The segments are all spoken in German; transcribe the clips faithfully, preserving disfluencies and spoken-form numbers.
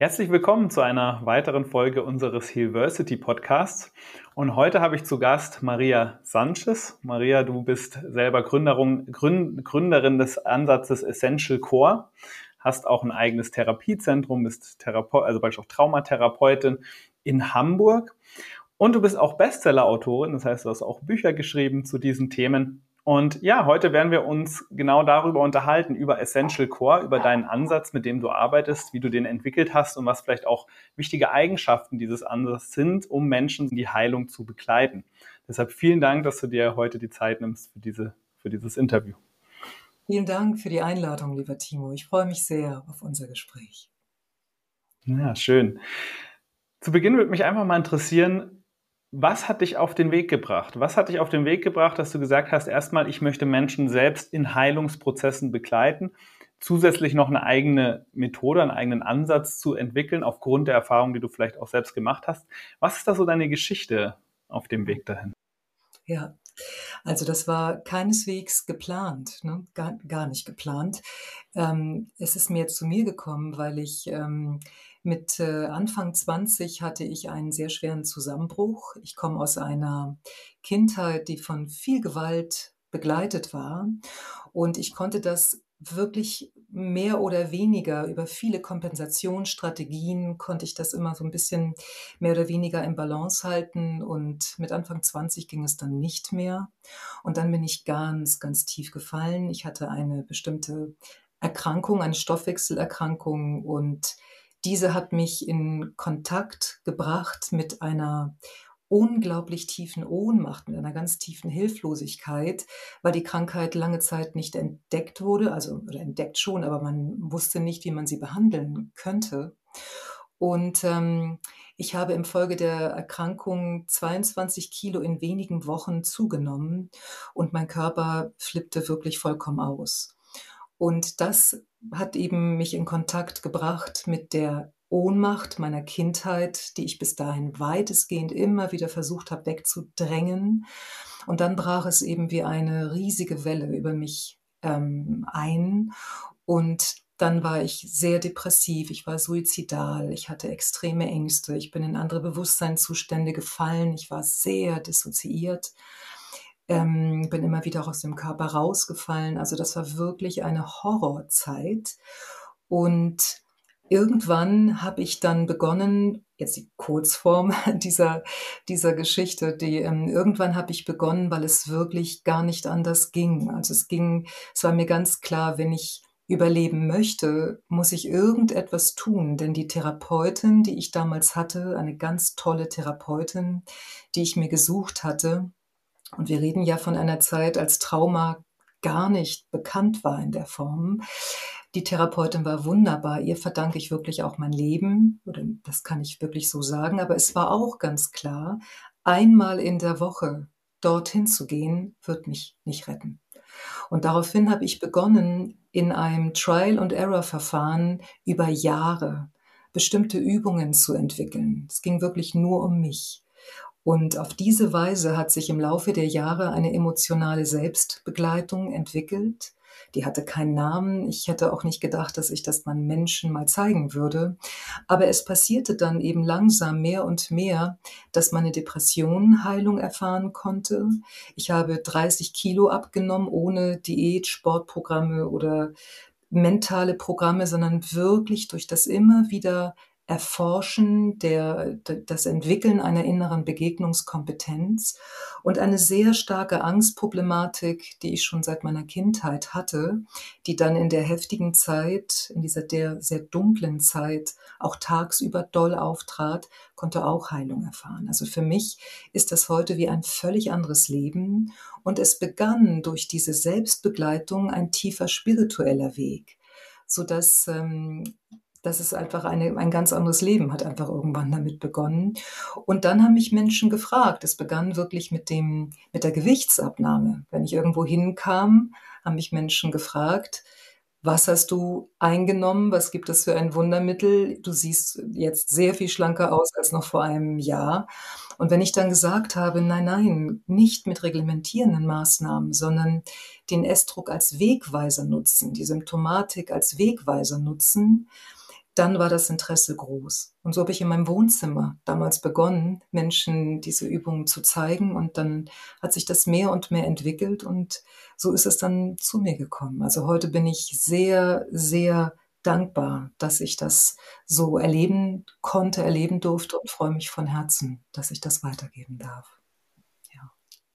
Herzlich willkommen zu einer weiteren Folge unseres Healversity Podcasts. Und heute habe ich zu Gast Maria Sanchez. Maria, du bist selber Gründerin, Gründerin des Ansatzes Essential Core, hast auch ein eigenes Therapiezentrum, bist Therapeut, also beispielsweise auch Traumatherapeutin in Hamburg. Und du bist auch Bestseller-Autorin, das heißt, du hast auch Bücher geschrieben zu diesen Themen. Und ja, heute werden wir uns genau darüber unterhalten, über Essential Core, über deinen Ansatz, mit dem du arbeitest, wie du den entwickelt hast und was vielleicht auch wichtige Eigenschaften dieses Ansatzes sind, um Menschen in die Heilung zu begleiten. Deshalb vielen Dank, dass du dir heute die Zeit nimmst für diese, für dieses Interview. Vielen Dank für die Einladung, lieber Timo. Ich freue mich sehr auf unser Gespräch. Ja, schön. Zu Beginn würde mich einfach mal interessieren, was hat dich auf den Weg gebracht? Was hat dich auf den Weg gebracht, dass du gesagt hast, erstmal, ich möchte Menschen selbst in Heilungsprozessen begleiten, zusätzlich noch eine eigene Methode, einen eigenen Ansatz zu entwickeln, aufgrund der Erfahrung, die du vielleicht auch selbst gemacht hast. Was ist da so deine Geschichte auf dem Weg dahin? Ja, also das war keineswegs geplant, ne? gar, gar nicht geplant. Ähm, es ist mir zu mir gekommen, weil ich ähm, mit äh, Anfang zwanzig hatte ich einen sehr schweren Zusammenbruch. Ich komme aus einer Kindheit, die von viel Gewalt begleitet war, und ich konnte das wirklich mehr oder weniger über viele Kompensationsstrategien konnte ich das immer so ein bisschen mehr oder weniger im Balance halten, und mit Anfang zwanzig ging es dann nicht mehr. Und dann bin ich ganz, ganz tief gefallen. Ich hatte eine bestimmte Erkrankung, eine Stoffwechselerkrankung, und diese hat mich in Kontakt gebracht mit einer unglaublich tiefen Ohnmacht, mit einer ganz tiefen Hilflosigkeit, weil die Krankheit lange Zeit nicht entdeckt wurde, also oder entdeckt schon, aber man wusste nicht, wie man sie behandeln könnte. Und ähm, ich habe infolge der Erkrankung zweiundzwanzig Kilo in wenigen Wochen zugenommen, und mein Körper flippte wirklich vollkommen aus. Und das hat eben mich in Kontakt gebracht mit der Ohnmacht meiner Kindheit, die ich bis dahin weitestgehend immer wieder versucht habe wegzudrängen. Und dann brach es eben wie eine riesige Welle über mich ähm, ein. Und dann war ich sehr depressiv, ich war suizidal, ich hatte extreme Ängste, ich bin in andere Bewusstseinszustände gefallen, ich war sehr dissoziiert, ähm, bin immer wieder auch aus dem Körper rausgefallen. Also das war wirklich eine Horrorzeit. Und irgendwann habe ich dann begonnen, jetzt die Kurzform dieser, dieser Geschichte, die, ähm, irgendwann habe ich begonnen, weil es wirklich gar nicht anders ging. Also es ging, es war mir ganz klar, wenn ich überleben möchte, muss ich irgendetwas tun, denn die Therapeutin, die ich damals hatte, eine ganz tolle Therapeutin, die ich mir gesucht hatte, und wir reden ja von einer Zeit, als Trauma gar nicht bekannt war in der Form. Die Therapeutin war wunderbar. Ihr verdanke ich wirklich auch mein Leben. Oder das kann ich wirklich so sagen. Aber es war auch ganz klar, einmal in der Woche dorthin zu gehen, wird mich nicht retten. Und daraufhin habe ich begonnen, in einem Trial-and-Error-Verfahren über Jahre bestimmte Übungen zu entwickeln. Es ging wirklich nur um mich. Und auf diese Weise hat sich im Laufe der Jahre eine emotionale Selbstbegleitung entwickelt. Die hatte keinen Namen. Ich hätte auch nicht gedacht, dass ich das meinen Menschen mal zeigen würde. Aber es passierte dann eben langsam mehr und mehr, dass meine Depression Heilung erfahren konnte. Ich habe dreißig Kilo abgenommen, ohne Diät, Sportprogramme oder mentale Programme, sondern wirklich durch das immer wieder Erforschen, der, das Entwickeln einer inneren Begegnungskompetenz und eine sehr starke Angstproblematik, die ich schon seit meiner Kindheit hatte, die dann in der heftigen Zeit, in dieser der sehr dunklen Zeit auch tagsüber doll auftrat, konnte auch Heilung erfahren. Also für mich ist das heute wie ein völlig anderes Leben, und es begann durch diese Selbstbegleitung ein tiefer spiritueller Weg, sodass ähm, das ist einfach eine, ein ganz anderes Leben, hat einfach irgendwann damit begonnen. Und dann haben mich Menschen gefragt. Es begann wirklich mit dem, mit der Gewichtsabnahme. Wenn ich irgendwo hinkam, haben mich Menschen gefragt: Was hast du eingenommen? Was gibt es für ein Wundermittel? Du siehst jetzt sehr viel schlanker aus als noch vor einem Jahr. Und wenn ich dann gesagt habe, nein, nein, nicht mit reglementierenden Maßnahmen, sondern den Essdruck als Wegweiser nutzen, die Symptomatik als Wegweiser nutzen, dann war das Interesse groß. Und so habe ich in meinem Wohnzimmer damals begonnen, Menschen diese Übungen zu zeigen. Und dann hat sich das mehr und mehr entwickelt. Und so ist es dann zu mir gekommen. Also heute bin ich sehr, sehr dankbar, dass ich das so erleben konnte, erleben durfte und freue mich von Herzen, dass ich das weitergeben darf. Ja.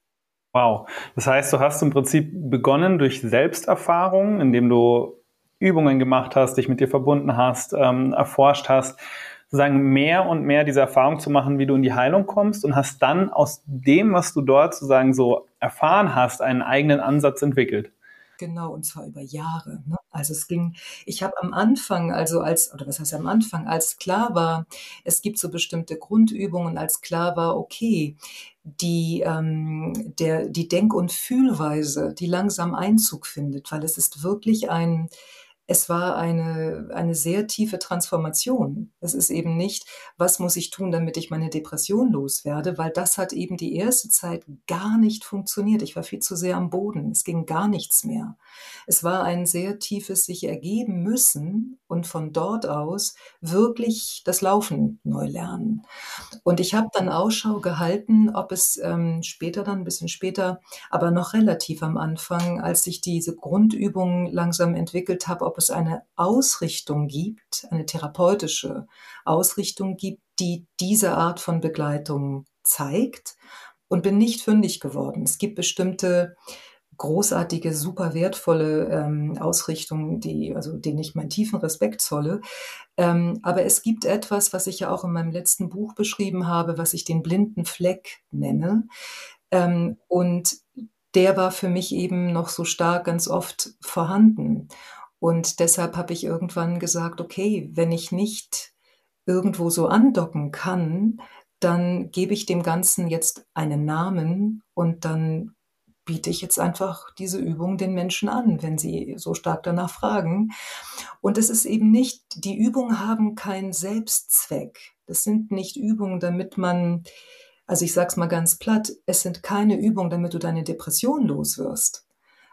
Wow. Das heißt, du hast im Prinzip begonnen durch Selbsterfahrung, indem du Übungen gemacht hast, dich mit dir verbunden hast, ähm, erforscht hast, sozusagen mehr und mehr diese Erfahrung zu machen, wie du in die Heilung kommst, und hast dann aus dem, was du dort sozusagen so erfahren hast, einen eigenen Ansatz entwickelt. Genau, und zwar über Jahre, ne? Also, es ging ich habe am Anfang, also als oder was heißt am Anfang, als klar war, es gibt so bestimmte Grundübungen, als klar war, okay, die, ähm der die Denk und Fühlweise, die langsam Einzug findet, weil es ist wirklich ein es war eine eine sehr tiefe Transformation. Es ist eben nicht: „Was muss ich tun, damit ich meine Depression loswerde?“ Weil das hat eben die erste Zeit gar nicht funktioniert. Ich war viel zu sehr am Boden. Es ging gar nichts mehr. Es war ein sehr tiefes sich ergeben müssen und von dort aus wirklich das Laufen neu lernen. Und ich habe dann Ausschau gehalten, ob es, ähm, später dann 'n bisschen später, aber noch relativ am Anfang, als ich diese Grundübungen langsam entwickelt habe, ob es eine Ausrichtung gibt, eine therapeutische Ausrichtung gibt, die diese Art von Begleitung zeigt, und bin nicht fündig geworden. Es gibt bestimmte großartige, super wertvolle, ähm, Ausrichtungen, die also denen ich meinen tiefen Respekt zolle. Ähm, aber es gibt etwas, was ich ja auch in meinem letzten Buch beschrieben habe, was ich den blinden Fleck nenne. Ähm, und der war für mich eben noch so stark ganz oft vorhanden. Und deshalb habe ich irgendwann gesagt: „Okay, wenn ich nicht irgendwo so andocken kann, dann gebe ich dem Ganzen jetzt einen Namen und dann biete ich jetzt einfach diese Übung den Menschen an, wenn sie so stark danach fragen.“ Und es ist eben nicht die Übungen haben keinen Selbstzweck. Das sind nicht Übungen, damit man also, ich sage es mal ganz platt, es sind keine Übungen, damit du deine Depression los wirst,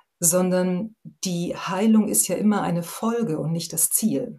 sondern die Heilung ist ja immer eine Folge und nicht das Ziel.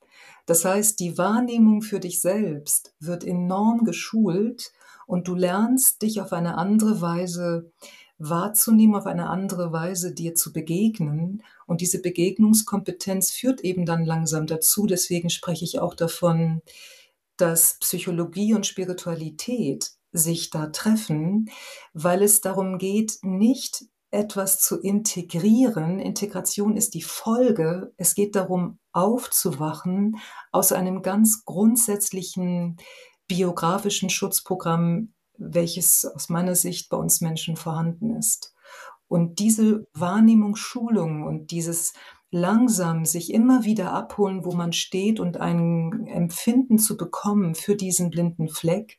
Das heißt, die Wahrnehmung für dich selbst wird enorm geschult und du lernst, dich auf eine andere Weise wahrzunehmen, auf eine andere Weise dir zu begegnen. Und diese Begegnungskompetenz führt eben dann langsam dazu. Deswegen spreche ich auch davon, dass Psychologie und Spiritualität sich da treffen, weil es darum geht, nicht etwas zu integrieren. Integration ist die Folge. Es geht darum, aufzuwachen aus einem ganz grundsätzlichen biografischen Schutzprogramm, welches aus meiner Sicht bei uns Menschen vorhanden ist. Und diese Wahrnehmungsschulung und dieses langsam sich immer wieder abholen, wo man steht und ein Empfinden zu bekommen für diesen blinden Fleck,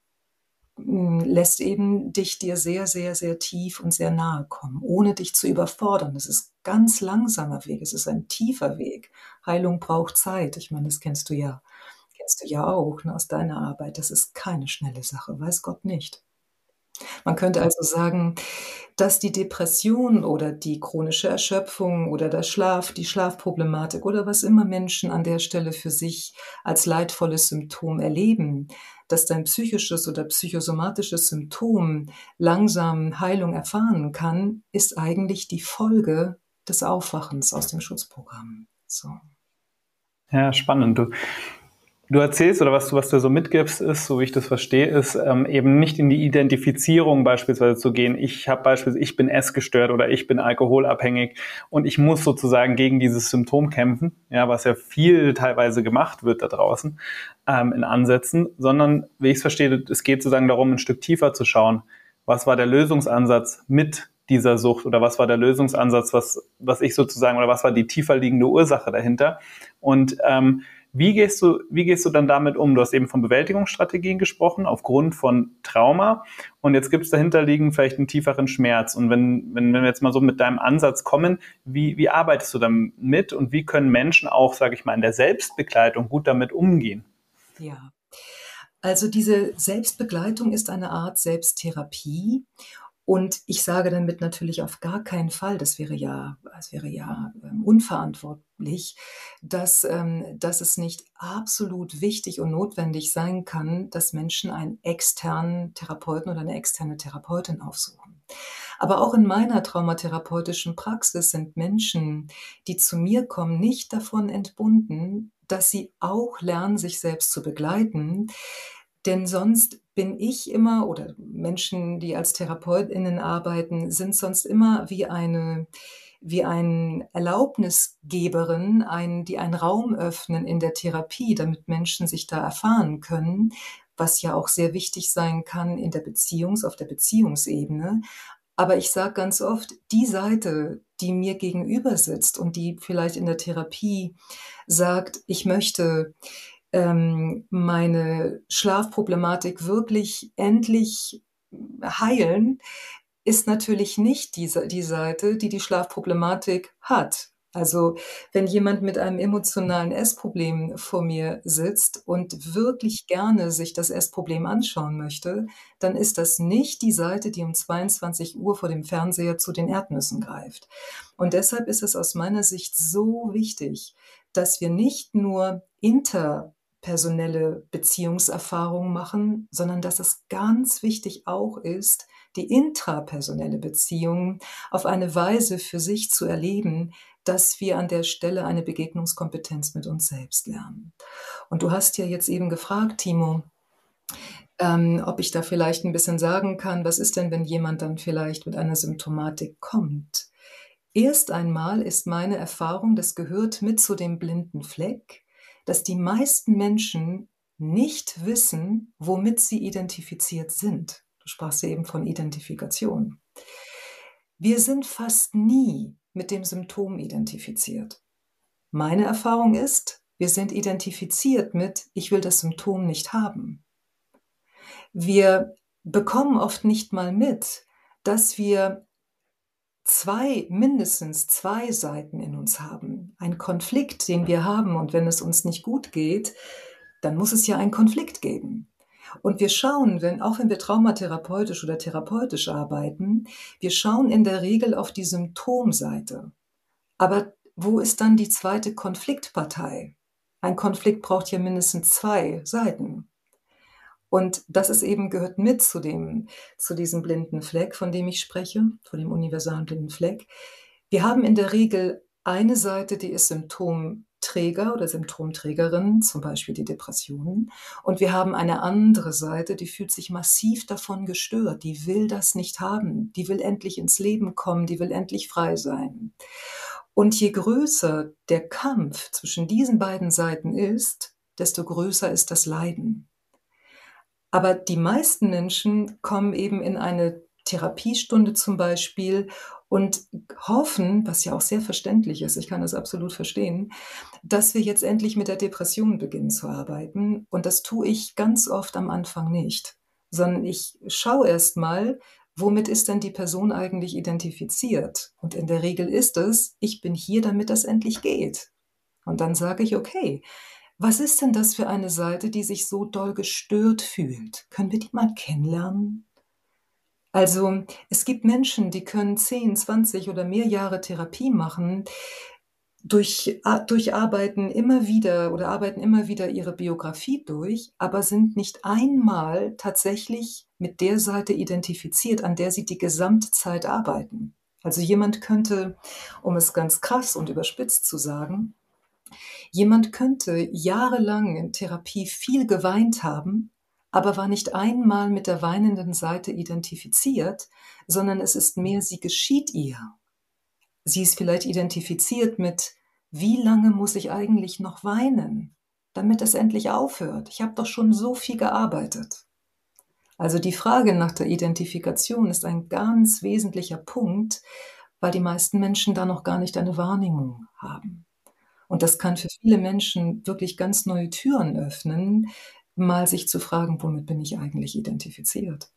hm, lässt eben dich dir sehr, sehr, sehr tief und sehr nahe kommen, ohne dich zu überfordern. Es ist ganz langsamer Weg, es ist ein tiefer Weg. Heilung braucht Zeit. Ich meine, das kennst du ja kennst du ja auch, ne, aus deiner Arbeit. Das ist keine schnelle Sache, weiß Gott nicht. Man könnte also sagen, dass die Depression oder die chronische Erschöpfung oder der Schlaf die Schlafproblematik oder was immer Menschen an der Stelle für sich als leidvolles Symptom erleben, dass dein psychisches oder psychosomatisches Symptom langsam Heilung erfahren kann, ist eigentlich die Folge des Aufwachens aus dem Schutzprogramm. So. Ja, spannend. Du, du erzählst, oder was du, was du so mitgibst, ist, so wie ich das verstehe, ist ähm, eben nicht in die Identifizierung beispielsweise zu gehen. Ich habe beispielsweise, ich bin essgestört oder ich bin alkoholabhängig und ich muss sozusagen gegen dieses Symptom kämpfen, ja, was ja viel teilweise gemacht wird da draußen ähm, in Ansätzen, sondern, wie ich es verstehe, es geht sozusagen darum, ein Stück tiefer zu schauen. Was war der Lösungsansatz mit dieser Sucht, oder was war der Lösungsansatz, was, was ich sozusagen, oder was war die tiefer liegende Ursache dahinter? Und ähm, Wie gehst du, wie gehst du dann damit um? Du hast eben von Bewältigungsstrategien gesprochen, aufgrund von Trauma. Und jetzt gibt es dahinter liegen vielleicht einen tieferen Schmerz. Und wenn, wenn, wenn wir jetzt mal so mit deinem Ansatz kommen, wie, wie arbeitest du damit und wie können Menschen auch, sage ich mal, in der Selbstbegleitung gut damit umgehen? Ja. Also diese Selbstbegleitung ist eine Art Selbsttherapie Und ich sage damit natürlich auf gar keinen Fall, das wäre ja, das wäre ja ähm, unverantwortlich, dass, ähm, dass es nicht absolut wichtig und notwendig sein kann, dass Menschen einen externen Therapeuten oder eine externe Therapeutin aufsuchen. Aber auch in meiner traumatherapeutischen Praxis sind Menschen, die zu mir kommen, nicht davon entbunden, dass sie auch lernen, sich selbst zu begleiten. Denn sonst bin ich immer oder Menschen, die als TherapeutInnen arbeiten, sind sonst immer wie eine wie ein Erlaubnisgeberin, ein die einen Raum öffnen in der Therapie, damit Menschen sich da erfahren können, was ja auch sehr wichtig sein kann in der Beziehungs auf der Beziehungsebene. Aber ich sage ganz oft, die Seite, die mir gegenüber sitzt und die vielleicht in der Therapie sagt: „Ich möchte ähm, meine Schlafproblematik wirklich endlich heilen, ist natürlich nicht die Sei die Seite, die die Schlafproblematik hat. Also, wenn jemand mit einem emotionalen Essproblem vor mir sitzt und wirklich gerne sich das Essproblem anschauen möchte, dann ist das nicht die Seite, die um zweiundzwanzig Uhr vor dem Fernseher zu den Erdnüssen greift. Und deshalb ist es aus meiner Sicht so wichtig, dass wir nicht nur interpersonelle Beziehungserfahrungen machen, sondern dass es ganz wichtig auch ist, die intrapersonelle Beziehung auf eine Weise für sich zu erleben, dass wir an der Stelle eine Begegnungskompetenz mit uns selbst lernen. Und du hast ja jetzt eben gefragt, Timo, ähm, ob ich da vielleicht ein bisschen sagen kann, was ist denn, wenn jemand dann vielleicht mit einer Symptomatik kommt? Erst einmal ist meine Erfahrung, das gehört mit zu dem blinden Fleck, dass die meisten Menschen nicht wissen, womit sie identifiziert sind. Du sprachst ja eben von Identifikation. Wir sind fast nie mit dem Symptom identifiziert. Meine Erfahrung ist, wir sind identifiziert mit: „Ich will das Symptom nicht haben." Wir bekommen oft nicht mal mit, dass wir zwei mindestens zwei Seiten in uns haben. Ein Konflikt, den wir haben, und wenn es uns nicht gut geht, dann muss es ja einen Konflikt geben. Und wir schauen, wenn auch wenn wir traumatherapeutisch oder therapeutisch arbeiten, wir schauen in der Regel auf die Symptomseite. Aber wo ist dann die zweite Konfliktpartei? Ein Konflikt braucht ja mindestens zwei Seiten. Und das ist eben gehört mit zu dem zu diesem blinden Fleck, von dem ich spreche, von dem universalen blinden Fleck. Wir haben in der Regel eine Seite, die ist Symptomträger oder Symptomträgerin, zum Beispiel die Depressionen. Und wir haben eine andere Seite, die fühlt sich massiv davon gestört. Die will das nicht haben. Die will endlich ins Leben kommen. Die will endlich frei sein. Und je größer der Kampf zwischen diesen beiden Seiten ist, desto größer ist das Leiden. Aber die meisten Menschen kommen eben in eine Therapiestunde zum Beispiel und hoffen, was ja auch sehr verständlich ist, ich kann das absolut verstehen, dass wir jetzt endlich mit der Depression beginnen zu arbeiten. Und das tue ich ganz oft am Anfang nicht, sondern ich schaue erst mal, womit ist denn die Person eigentlich identifiziert? Und in der Regel ist es: „Ich bin hier, damit das endlich geht." Und dann sage ich: „Okay, was ist denn das für eine Seite, die sich so doll gestört fühlt? Können wir die mal kennenlernen?" Also, es gibt Menschen, die können zehn, zwanzig oder mehr Jahre Therapie machen, durch a durcharbeiten immer wieder oder arbeiten immer wieder ihre Biografie durch, aber sind nicht einmal tatsächlich mit der Seite identifiziert, an der sie die gesamte Zeit arbeiten. Also, jemand könnte, um es ganz krass und überspitzt zu sagen, jemand könnte jahrelang in Therapie viel geweint haben, aber war nicht einmal mit der weinenden Seite identifiziert, sondern es ist mehr, sie geschieht ihr. Sie ist vielleicht identifiziert mit: „Wie lange muss ich eigentlich noch weinen, damit es endlich aufhört? Ich habe doch schon so viel gearbeitet." Also, die Frage nach der Identifikation ist ein ganz wesentlicher Punkt, weil die meisten Menschen da noch gar nicht eine Wahrnehmung haben. Und das kann für viele Menschen wirklich ganz neue Türen öffnen, mal sich zu fragen: „Womit bin ich eigentlich identifiziert?"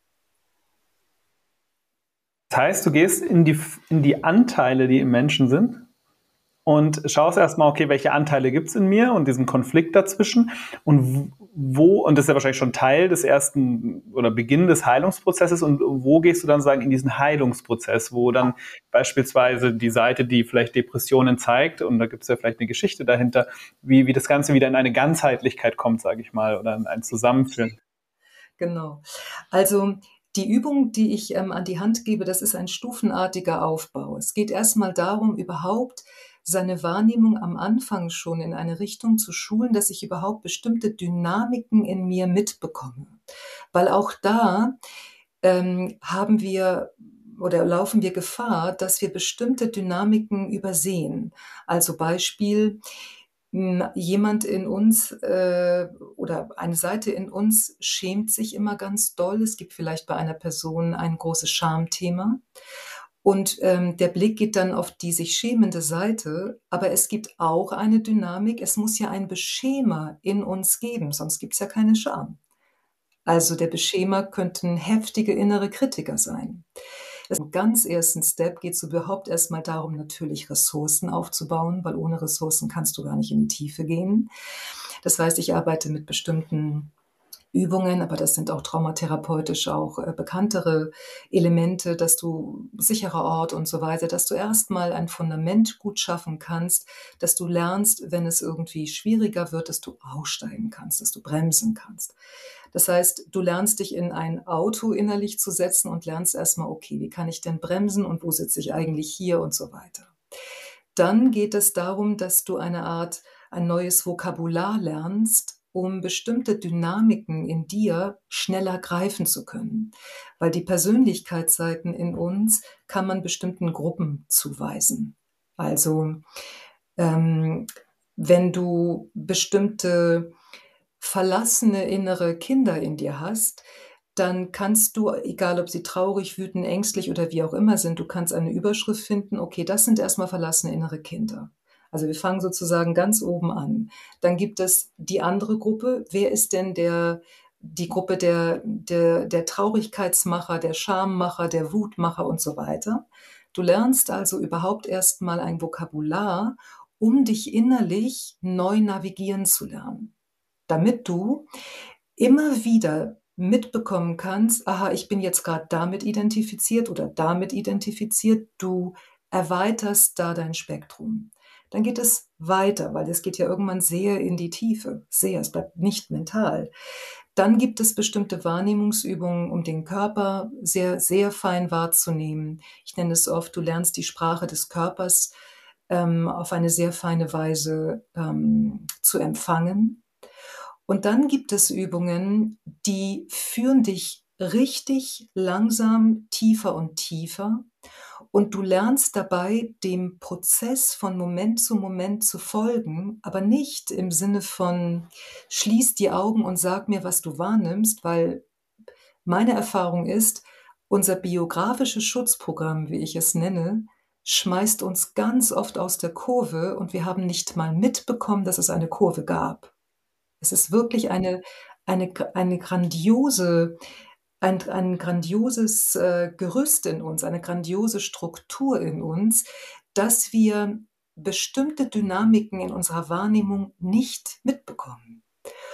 Das heißt, du gehst in die, in die Anteile, die im Menschen sind? und schaust erstmal, okay, welche Anteile gibt es in mir und diesen Konflikt dazwischen und wo, und das ist ja wahrscheinlich schon Teil des ersten oder Beginn des Heilungsprozesses, und wo gehst du dann sagen in diesen Heilungsprozess, wo dann beispielsweise die Seite, die vielleicht Depressionen zeigt, und da gibt es ja vielleicht eine Geschichte dahinter, wie, wie das Ganze wieder in eine Ganzheitlichkeit kommt, sage ich mal, oder in ein Zusammenführen. Genau. Also die Übung, die ich ähm, an die Hand gebe, das ist ein stufenartiger Aufbau. Es geht erstmal darum, überhaupt seine Wahrnehmung am Anfang schon in eine Richtung zu schulen, dass ich überhaupt bestimmte Dynamiken in mir mitbekomme. Weil auch da ähm, haben wir oder laufen wir Gefahr, dass wir bestimmte Dynamiken übersehen. Also Beispiel, jemand in uns äh, oder eine Seite in uns schämt sich immer ganz doll. Es gibt vielleicht bei einer Person ein großes Schamthema. Und ähm, der Blick geht dann auf die sich schämende Seite, aber es gibt auch eine Dynamik. Es muss ja ein Beschämer in uns geben, sonst gibt es ja keine Scham. Also der Beschämer könnten heftige innere Kritiker sein. Im ganz ersten Step geht es überhaupt erstmal darum, natürlich Ressourcen aufzubauen, weil ohne Ressourcen kannst du gar nicht in die Tiefe gehen. Das heißt, ich arbeite mit bestimmten Übungen, aber das sind auch traumatherapeutisch auch äh, bekanntere Elemente, dass du sicherer Ort und so weiter, dass du erstmal ein Fundament gut schaffen kannst, dass du lernst, wenn es irgendwie schwieriger wird, dass du aussteigen kannst, dass du bremsen kannst. Das heißt, du lernst dich in ein Auto innerlich zu setzen und lernst erstmal, okay, wie kann ich denn bremsen und wo sitze ich eigentlich hier und so weiter. Dann geht es darum, dass du eine Art, ein neues Vokabular lernst, um bestimmte Dynamiken in dir schneller greifen zu können. Weil die Persönlichkeitsseiten in uns kann man bestimmten Gruppen zuweisen. Also ähm, wenn du bestimmte verlassene innere Kinder in dir hast, dann kannst du, egal ob sie traurig, wütend, ängstlich oder wie auch immer sind, du kannst eine Überschrift finden, okay, das sind erstmal verlassene innere Kinder. Also wir fangen sozusagen ganz oben an. Dann gibt es die andere Gruppe. Wer ist denn der, die Gruppe der, der, der Traurigkeitsmacher, der Schammacher, der Wutmacher und so weiter? Du lernst also überhaupt erstmal ein Vokabular, um dich innerlich neu navigieren zu lernen, damit du immer wieder mitbekommen kannst, aha, ich bin jetzt gerade damit identifiziert oder damit identifiziert. Du erweiterst da dein Spektrum. Dann geht es weiter, weil es geht ja irgendwann sehr in die Tiefe. Sehr, es bleibt nicht mental. Dann gibt es bestimmte Wahrnehmungsübungen, um den Körper sehr, sehr fein wahrzunehmen. Ich nenne es oft, du lernst die Sprache des Körpers ähm, auf eine sehr feine Weise ähm, zu empfangen. Und dann gibt es Übungen, die führen dich richtig langsam tiefer und tiefer. Und du lernst dabei, dem Prozess von Moment zu Moment zu folgen, aber nicht im Sinne von schließ die Augen und sag mir, was du wahrnimmst, weil meine Erfahrung ist, unser biografisches Schutzprogramm, wie ich es nenne, schmeißt uns ganz oft aus der Kurve und wir haben nicht mal mitbekommen, dass es eine Kurve gab. Es ist wirklich eine eine eine grandiose ein ein grandioses, äh, Gerüst in uns, eine grandiose Struktur in uns, dass wir bestimmte Dynamiken in unserer Wahrnehmung nicht mitbekommen.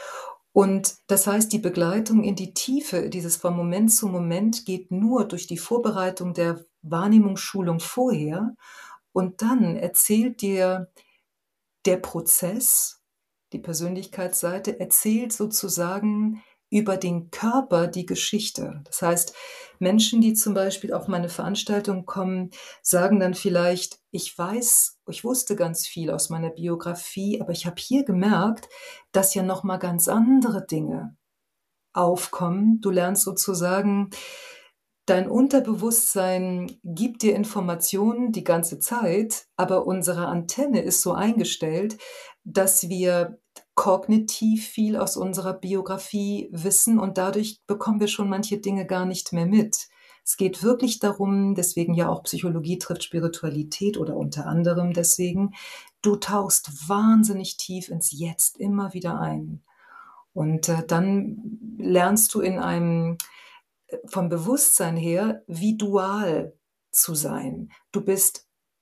Und das heißt, die Begleitung in die Tiefe, dieses von Moment zu Moment geht nur durch die Vorbereitung der Wahrnehmungsschulung vorher, und dann erzählt dir der Prozess, die Persönlichkeitsseite, erzählt sozusagen über den Körper die Geschichte. Das heißt, Menschen, die zum Beispiel auf meine Veranstaltung kommen, sagen dann vielleicht, ich weiß, ich wusste ganz viel aus meiner Biografie, aber ich habe hier gemerkt, dass ja noch mal ganz andere Dinge aufkommen. Du lernst sozusagen, dein Unterbewusstsein gibt dir Informationen die ganze Zeit, aber unsere Antenne ist so eingestellt, dass wir kognitiv viel aus unserer Biografie wissen und dadurch bekommen wir schon manche Dinge gar nicht mehr mit. Es geht wirklich darum, deswegen ja auch Psychologie trifft Spiritualität oder unter anderem deswegen, du tauchst wahnsinnig tief ins Jetzt immer wieder ein. Und äh, dann lernst du in einem vom Bewusstsein her, wie dual zu sein. Du bist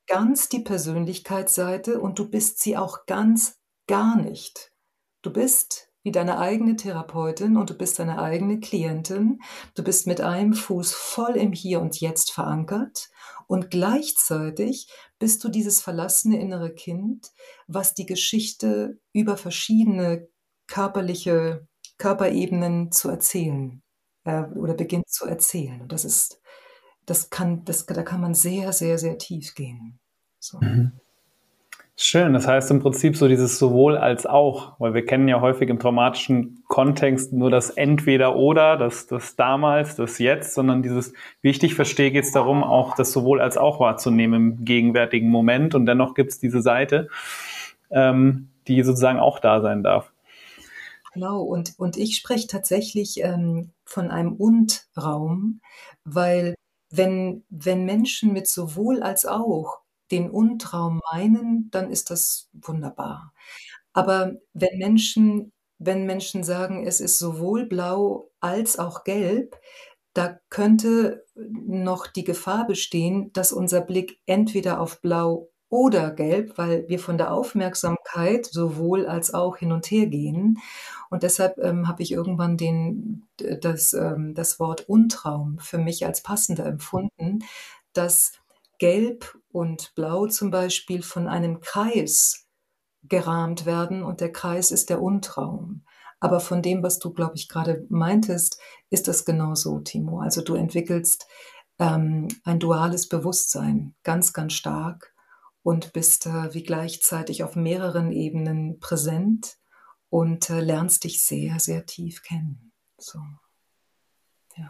ganz die Persönlichkeitsseite und du bist sie auch ganz gar nicht. Du bist wie deine eigene Therapeutin und du bist deine eigene Klientin. Du bist mit einem Fuß voll im Hier und Jetzt verankert und gleichzeitig bist du dieses verlassene innere Kind, was die Geschichte über verschiedene körperliche Körperebenen zu erzählen, äh, oder beginnt zu erzählen. Und das ist das kann das da kann man sehr, sehr, sehr tief gehen. So. Mhm. Schön, das heißt im Prinzip so dieses sowohl als auch, weil wir kennen ja häufig im traumatischen Kontext nur das Entweder-Oder, das, das damals, das jetzt, sondern dieses, wie ich dich verstehe, geht es darum, auch das sowohl als auch wahrzunehmen im gegenwärtigen Moment und dennoch gibt es diese Seite, ähm, die sozusagen auch da sein darf. Genau, und, und ich spreche tatsächlich ähm, von einem Und-Raum, weil wenn, wenn Menschen mit sowohl als auch den Und-Raum meinen, dann ist das wunderbar. Aber wenn Menschen, wenn Menschen sagen, es ist sowohl blau als auch gelb, da könnte noch die Gefahr bestehen, dass unser Blick entweder auf blau oder gelb, weil wir von der Aufmerksamkeit sowohl als auch hin und her gehen. Und deshalb ähm, habe ich irgendwann den, das, ähm, das Wort Untraum für mich als passender empfunden, dass Gelb und Blau zum Beispiel von einem Kreis gerahmt werden und der Kreis ist der Untraum. Aber von dem, was du, glaube ich, gerade meintest, ist das genau so, Timo. Also du entwickelst ähm, ein duales Bewusstsein ganz, ganz stark und bist äh, wie gleichzeitig auf mehreren Ebenen präsent und äh, lernst dich sehr, sehr tief kennen. So, ja.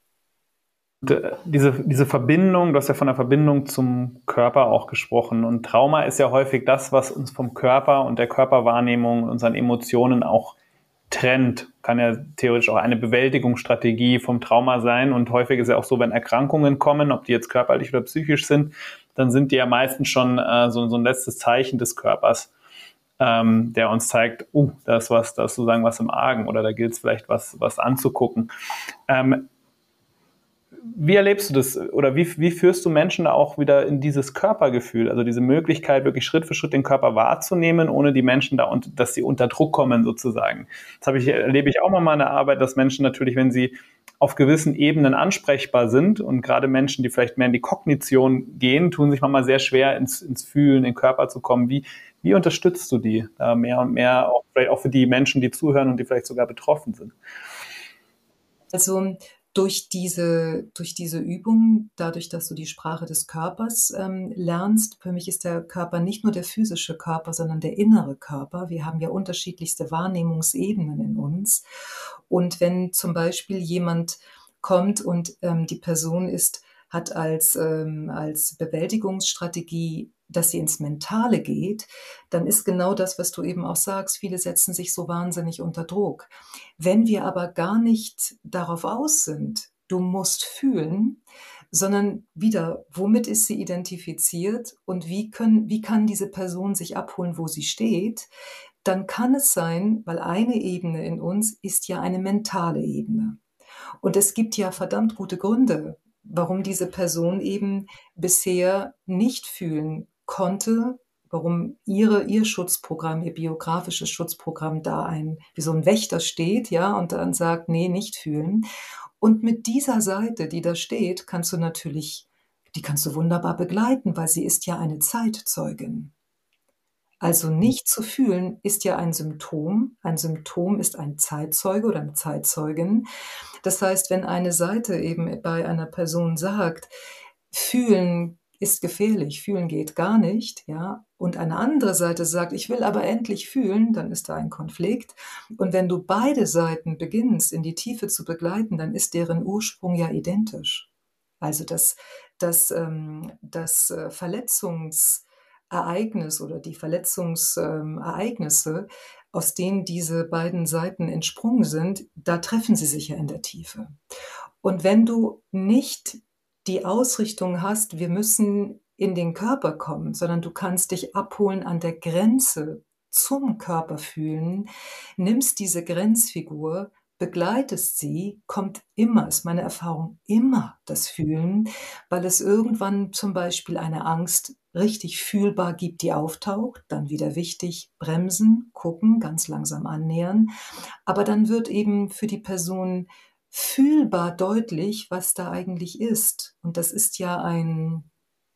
Diese, diese Verbindung, du hast ja von der Verbindung zum Körper auch gesprochen. Und Trauma ist ja häufig das, was uns vom Körper und der Körperwahrnehmung, unseren Emotionen auch trennt. Kann ja theoretisch auch eine Bewältigungsstrategie vom Trauma sein. Und häufig ist ja auch so, wenn Erkrankungen kommen, ob die jetzt körperlich oder psychisch sind, dann sind die ja meistens schon äh, so, so ein letztes Zeichen des Körpers, ähm, der uns zeigt, uh, da ist was, da ist sozusagen was im Argen oder da gilt es vielleicht was, was anzugucken. Ähm, Wie erlebst du das oder wie, wie führst du Menschen auch wieder in dieses Körpergefühl, also diese Möglichkeit, wirklich Schritt für Schritt den Körper wahrzunehmen, ohne die Menschen da, und dass sie unter Druck kommen sozusagen? Das habe ich, erlebe ich auch mal in meiner Arbeit, dass Menschen natürlich, wenn sie auf gewissen Ebenen ansprechbar sind und gerade Menschen, die vielleicht mehr in die Kognition gehen, tun sich manchmal sehr schwer, ins, ins Fühlen, in den Körper zu kommen. Wie, wie unterstützt du die da mehr und mehr, auch, vielleicht auch für die Menschen, die zuhören und die vielleicht sogar betroffen sind? Also durch diese, durch diese Übung, dadurch, dass du die Sprache des Körpers ähm, lernst, für mich ist der Körper nicht nur der physische Körper, sondern der innere Körper. Wir haben ja unterschiedlichste Wahrnehmungsebenen in uns. Und wenn zum Beispiel jemand kommt und ähm, die Person ist, hat als, ähm, als Bewältigungsstrategie, dass sie ins Mentale geht, dann ist genau das, was du eben auch sagst, viele setzen sich so wahnsinnig unter Druck. Wenn wir aber gar nicht darauf aus sind, du musst fühlen, sondern wieder, womit ist sie identifiziert und wie können, wie kann diese Person sich abholen, wo sie steht, dann kann es sein, weil eine Ebene in uns ist ja eine mentale Ebene. Und es gibt ja verdammt gute Gründe, warum diese Person eben bisher nicht fühlen konnte, warum ihre, ihr Schutzprogramm, ihr biografisches Schutzprogramm da ein, wie so ein Wächter steht, ja, und dann sagt, nee, nicht fühlen. Und mit dieser Seite, die da steht, kannst du natürlich, die kannst du wunderbar begleiten, weil sie ist ja eine Zeitzeugin. Also nicht zu fühlen ist ja ein Symptom. Ein Symptom ist ein Zeitzeuge oder eine Zeitzeugin. Das heißt, wenn eine Seite eben bei einer Person sagt, fühlen ist gefährlich, fühlen geht gar nicht, ja, und eine andere Seite sagt, ich will aber endlich fühlen, dann ist da ein Konflikt. Und wenn du beide Seiten beginnst, in die Tiefe zu begleiten, dann ist deren Ursprung ja identisch. Also das, das, ähm, das äh, Verletzungsereignis oder die Verletzungsereignisse, aus denen diese beiden Seiten entsprungen sind, da treffen sie sich ja in der Tiefe. Und wenn du nicht die Ausrichtung hast, wir müssen in den Körper kommen, sondern du kannst dich abholen an der Grenze zum Körper fühlen, nimmst diese Grenzfigur, begleitest sie, kommt immer, ist meine Erfahrung, immer das Fühlen, weil es irgendwann zum Beispiel eine Angst richtig fühlbar gibt, die auftaucht. Dann wieder wichtig, bremsen, gucken, ganz langsam annähern. Aber dann wird eben für die Person fühlbar deutlich, was da eigentlich ist. Und das ist ja ein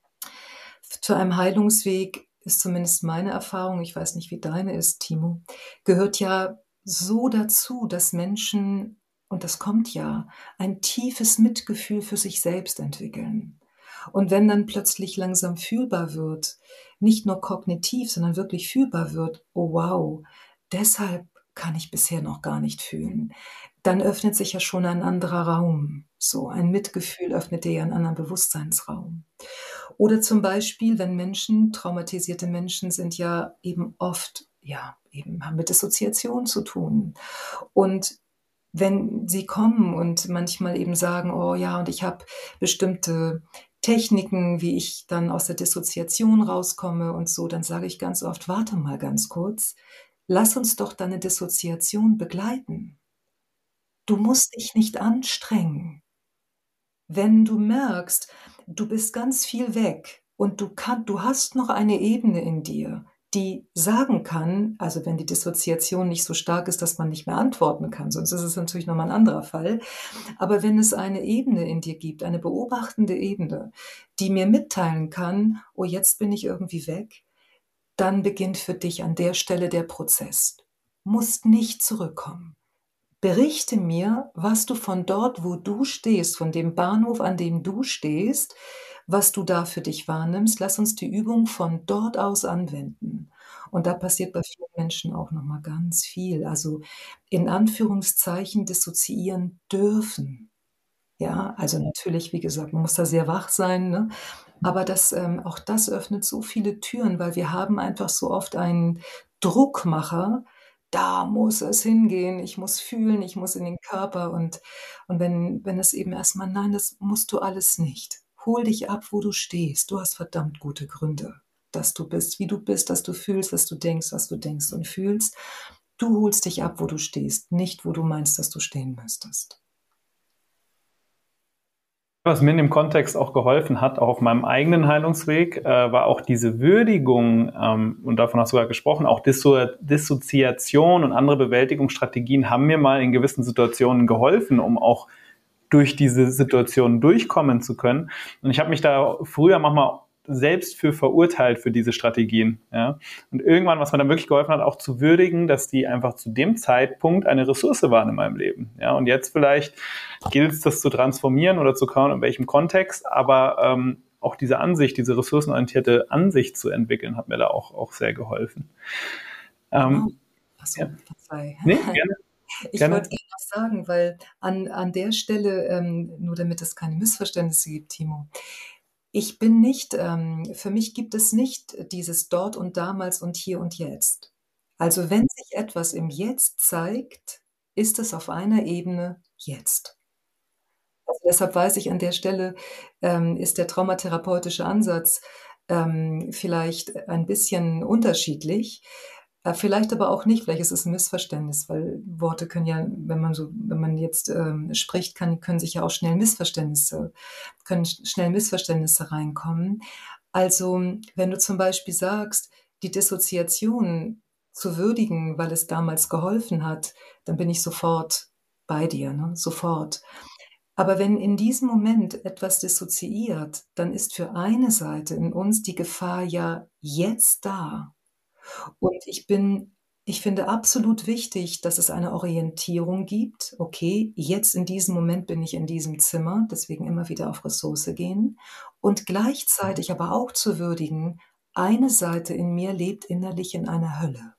zu einem Heilungsweg ist zumindest meine Erfahrung, ich weiß nicht, wie deine ist, Timo, gehört ja so dazu, dass Menschen, und das kommt ja, ein tiefes Mitgefühl für sich selbst entwickeln. Und wenn dann plötzlich langsam fühlbar wird, nicht nur kognitiv, sondern wirklich fühlbar wird, oh wow, deshalb kann ich bisher noch gar nicht fühlen, dann öffnet sich ja schon ein anderer Raum. So ein Mitgefühl öffnet dir ja einen anderen Bewusstseinsraum. Oder zum Beispiel, wenn Menschen, traumatisierte Menschen sind ja eben oft, ja, eben haben mit Dissoziation zu tun. Und wenn sie kommen und manchmal eben sagen: „Oh ja, und ich habe bestimmte Techniken, wie ich dann aus der Dissoziation rauskomme und so“, dann sage ich ganz oft: „Warte mal ganz kurz, lass uns doch deine Dissoziation begleiten. Du musst dich nicht anstrengen.“ Wenn du merkst, du bist ganz viel weg und du kann du hast noch eine Ebene in dir, die sagen kann, also wenn die Dissoziation nicht so stark ist, dass man nicht mehr antworten kann, sonst ist es natürlich noch mal 'n anderer Fall. Aber wenn es eine Ebene in dir gibt, eine beobachtende Ebene, die mir mitteilen kann: „Oh, jetzt bin ich irgendwie weg“, dann beginnt für dich an der Stelle der Prozess. Musst nicht zurückkommen. Berichte mir, was du von dort, wo du stehst, von dem Bahnhof, an dem du stehst, was du da für dich wahrnimmst. Lass uns die Übung von dort aus anwenden. Und da passiert bei vielen Menschen auch noch mal ganz viel. Also, in Anführungszeichen dissoziieren dürfen. Ja, also natürlich, wie gesagt, man muss da sehr wach sein, ne? Aber das, ähm auch das öffnet so viele Türen, weil wir haben einfach so oft einen Druckmacher: „Da muss es hingehen, ich muss fühlen, ich muss in den Körper“, und und wenn wenn es eben erst mal nein, das musst du alles nicht. Hol dich ab, wo du stehst. Du hast verdammt gute Gründe, dass du bist, wie du bist, dass du fühlst, dass du denkst, was du denkst und fühlst. Du holst dich ab, wo du stehst, nicht wo du meinst, dass du stehen müsstest. Was mir in dem Kontext auch geholfen hat, auch auf meinem eigenen Heilungsweg, äh, war auch diese Würdigung, ähm, und davon hast du gerade gesprochen, auch Disso Dissoziation und andere Bewältigungsstrategien haben mir mal in gewissen Situationen geholfen, um auch durch diese Situation durchkommen zu können. Und ich habe mich da früher manchmal selbst für verurteilt für diese Strategien. Ja? Und irgendwann, was mir dann wirklich geholfen hat, auch zu würdigen, dass die einfach zu dem Zeitpunkt eine Ressource waren in meinem Leben. Ja? Und jetzt vielleicht gilt es, das zu transformieren oder zu schauen, in welchem Kontext, aber ähm, auch diese Ansicht, diese ressourcenorientierte Ansicht zu entwickeln, hat mir da auch, auch sehr geholfen. Genau. Ähm, Ach so, ja. verzeih. Nee, gerne, Ich gerne. wollte gerne noch sagen, weil an an der Stelle, ähm, nur damit es keine Missverständnisse gibt, Timo, ich bin nicht ähm, für mich gibt es nicht dieses dort und damals und hier und jetzt. Also, wenn sich etwas im Jetzt zeigt, ist es auf einer Ebene jetzt. Also, deshalb weiß ich an der Stelle, ähm, ist der traumatherapeutische Ansatz, ähm, vielleicht ein bisschen unterschiedlich, äh, vielleicht aber auch nicht. Vielleicht ist es 'n Missverständnis, weil Worte können ja, wenn man so wenn man jetzt, ähm, spricht, kann können sich ja auch schnell Missverständnisse können sch schnell Missverständnisse reinkommen. Also, wenn du zum Beispiel sagst, die Dissoziation zu würdigen, weil es damals geholfen hat, dann bin ich sofort bei dir, ne, sofort. Aber wenn in diesem Moment etwas dissoziiert, dann ist für eine Seite in uns die Gefahr ja jetzt da. Und ich bin ich finde absolut wichtig, dass es eine Orientierung gibt. Okay, jetzt in diesem Moment bin ich in diesem Zimmer, deswegen immer wieder auf Ressource gehen und gleichzeitig aber auch zu würdigen, eine Seite in mir lebt innerlich in einer Hölle.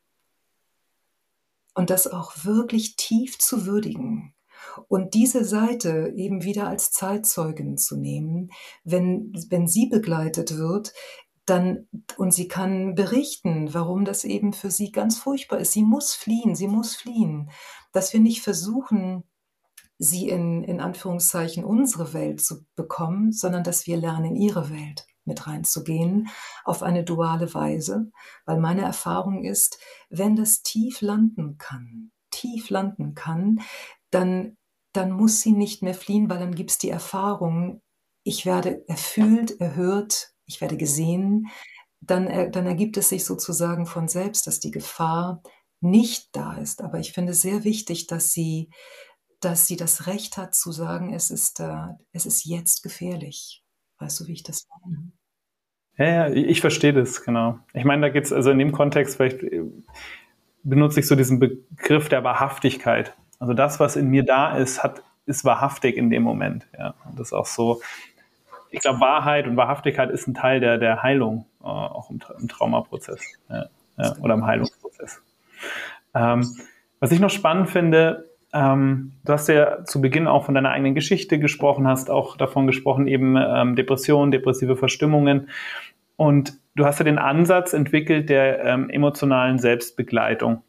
Und das auch wirklich tief zu würdigen und diese Seite eben wieder als Zeitzeugin zu nehmen, wenn wenn sie begleitet wird, dann und sie kann berichten, warum das eben für sie ganz furchtbar ist. Sie muss fliehen, sie muss fliehen. Dass wir nicht versuchen, sie in in Anführungszeichen unsere Welt zu bekommen, sondern dass wir lernen, in ihre Welt mit reinzugehen auf eine duale Weise, weil meine Erfahrung ist, wenn das tief landen kann tief landen kann, dann dann muss sie nicht mehr fliehen, weil dann gibt's die Erfahrung, ich werde erfühlt, erhört, ich werde gesehen, dann, er, dann ergibt es sich sozusagen von selbst, dass die Gefahr nicht da ist. Aber ich finde es sehr wichtig, dass sie, dass sie das Recht hat zu sagen, es ist, äh, es ist jetzt gefährlich. Weißt du, wie ich das meine? Ja, ja, ich verstehe das, genau. Ich meine, da geht's also in dem Kontext, vielleicht äh, benutze ich so diesen Begriff der Wahrhaftigkeit. Also das, was in mir da ist, hat, ist wahrhaftig in dem Moment. Ja, und das ist auch so. Ich glaube, Wahrheit und Wahrhaftigkeit ist ein Teil der, der Heilung, äh, auch im, im Traumaprozess, ja, ja, oder im Heilungsprozess. Ähm, was ich noch spannend finde, ähm, du hast ja zu Beginn auch von deiner eigenen Geschichte gesprochen, hast auch davon gesprochen, eben ähm, Depressionen, depressive Verstimmungen. Und du hast ja den Ansatz entwickelt der ähm, emotionalen Selbstbegleitung.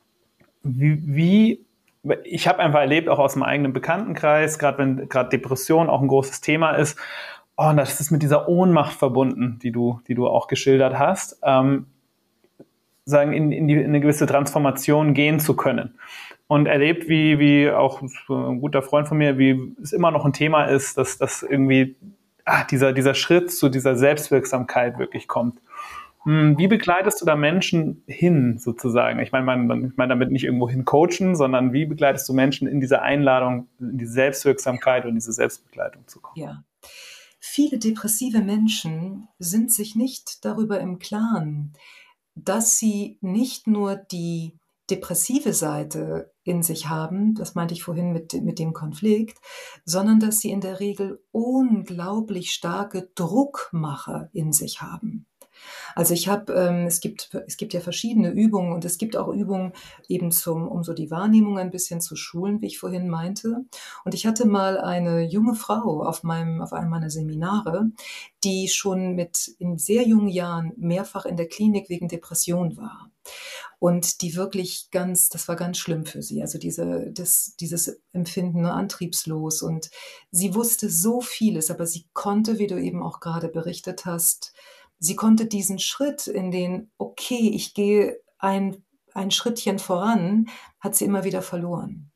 Wie, wie ich habe einfach erlebt, auch aus dem eigenen Bekanntenkreis, gerade wenn gerade Depression auch ein großes Thema ist, oh, und das ist mit dieser Ohnmacht verbunden, die du, die du auch geschildert hast, ähm, sagen, in, in, die, in eine gewisse Transformation gehen zu können. Und erlebt, wie, wie auch ein guter Freund von mir, wie es immer noch ein Thema ist, dass, dass irgendwie ah, dieser, dieser Schritt zu dieser Selbstwirksamkeit wirklich kommt. Wie begleitest du da Menschen hin, sozusagen? Ich meine, man, man, ich meine damit nicht irgendwo hin coachen, sondern wie begleitest du Menschen in diese Einladung, in die Selbstwirksamkeit und diese Selbstbegleitung zu kommen? Ja. Viele depressive Menschen sind sich nicht darüber im Klaren, dass sie nicht nur die depressive Seite in sich haben, das meinte ich vorhin mit, mit dem Konflikt, sondern dass sie in der Regel unglaublich starke Druckmacher in sich haben. Also ich habe, ähm, es gibt, es gibt ja verschiedene Übungen und es gibt auch Übungen eben zum, um so die Wahrnehmung ein bisschen zu schulen, wie ich vorhin meinte. Und ich hatte mal eine junge Frau auf meinem, auf einem meiner Seminare, die schon mit in sehr jungen Jahren mehrfach in der Klinik wegen Depression war. Und die wirklich ganz, das war ganz schlimm für sie. Also diese, das, dieses Empfinden nur antriebslos. Und sie wusste so vieles, aber sie konnte, wie du eben auch gerade berichtet hast, sie konnte diesen Schritt in den, okay, ich gehe ein, ein Schrittchen voran, hat sie immer wieder verloren.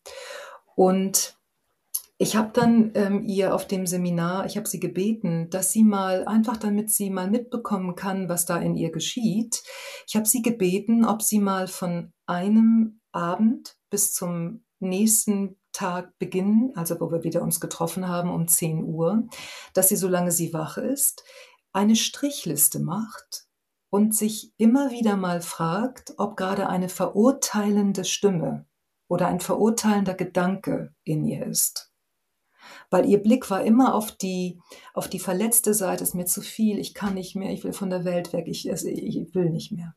Und ich habe dann ähm, ihr auf dem Seminar, ich habe sie gebeten, dass sie mal, einfach damit sie mal mitbekommen kann, was da in ihr geschieht, ich habe sie gebeten, ob sie mal von einem Abend bis zum nächsten Tag beginnen, also wo wir wieder uns getroffen haben um zehn Uhr, dass sie, solange sie wach ist, eine Strichliste macht und sich immer wieder mal fragt, ob gerade eine verurteilende Stimme oder ein verurteilender Gedanke in ihr ist. Weil ihr Blick war immer auf die, auf die verletzte Seite, ist mir zu viel, ich kann nicht mehr, ich will von der Welt weg, ich, ich will nicht mehr.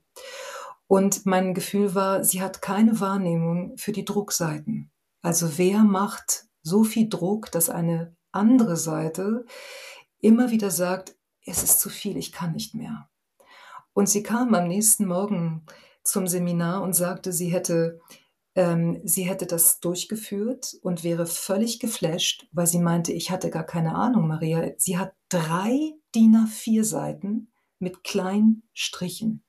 Und mein Gefühl war, sie hat keine Wahrnehmung für die Druckseiten. Also wer macht so viel Druck, dass eine andere Seite immer wieder sagt, es ist zu viel, ich kann nicht mehr. Und sie kam am nächsten Morgen zum Seminar und sagte, sie hätte, ähm, sie hätte das durchgeführt und wäre völlig geflasht, weil sie meinte, ich hatte gar keine Ahnung, Maria. Sie hat drei D I N A vier Seiten mit kleinen Strichen.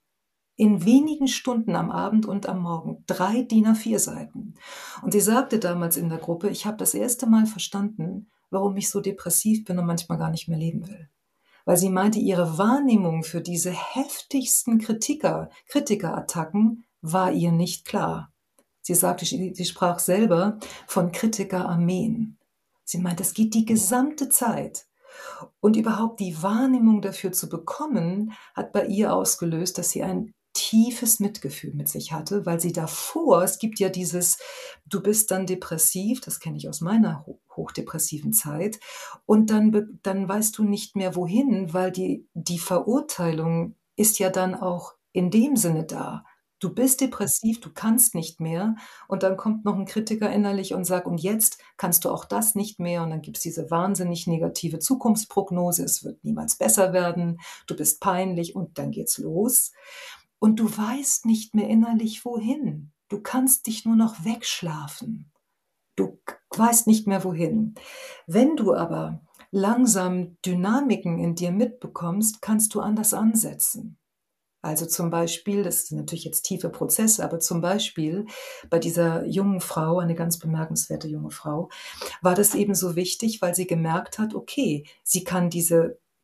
In wenigen Stunden am Abend und am Morgen. Drei D I N A vier Seiten. Und sie sagte damals in der Gruppe, ich habe das erste Mal verstanden, warum ich so depressiv bin und manchmal gar nicht mehr leben will. Weil sie meinte, ihre Wahrnehmung für diese heftigsten Kritiker, Kritikerattacken war ihr nicht klar. Sie sagte, sie sprach selber von Kritikerarmeen. Sie meinte, es geht die gesamte Zeit. Und überhaupt die Wahrnehmung dafür zu bekommen, hat bei ihr ausgelöst, dass sie ein tiefes Mitgefühl mit sich hatte, weil sie davor, es gibt ja dieses, du bist dann depressiv, das kenne ich aus meiner hochdepressiven Zeit, und dann, dann weißt du nicht mehr wohin, weil die, die Verurteilung ist ja dann auch in dem Sinne da. Du bist depressiv, du kannst nicht mehr, und dann kommt noch ein Kritiker innerlich und sagt, und jetzt kannst du auch das nicht mehr, und dann gibt es diese wahnsinnig negative Zukunftsprognose, es wird niemals besser werden, du bist peinlich, und dann geht's los. Und du weißt nicht mehr innerlich wohin. Du kannst dich nur noch wegschlafen. Du weißt nicht mehr wohin. Wenn du aber langsam Dynamiken in dir mitbekommst, kannst du anders ansetzen. Also zum Beispiel, das sind natürlich jetzt tiefe Prozesse, aber zum Beispiel bei dieser jungen Frau, eine ganz bemerkenswerte junge Frau, war das eben so wichtig, weil sie gemerkt hat, okay, sie kann diese